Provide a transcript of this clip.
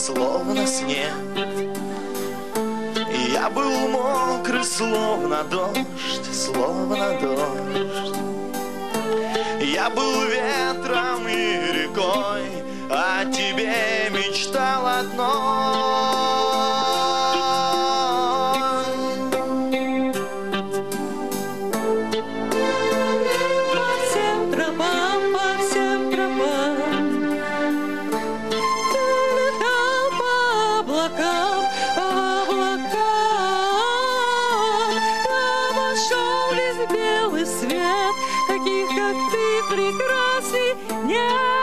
словно снег. Я был мокрый, словно дождь, словно дождь. Я был ветром и рекой, о тебе мечтал одной. По всем тропам, ты летал по облакам, там вошел весь белый свет, таких, как ты, прекрасней нет.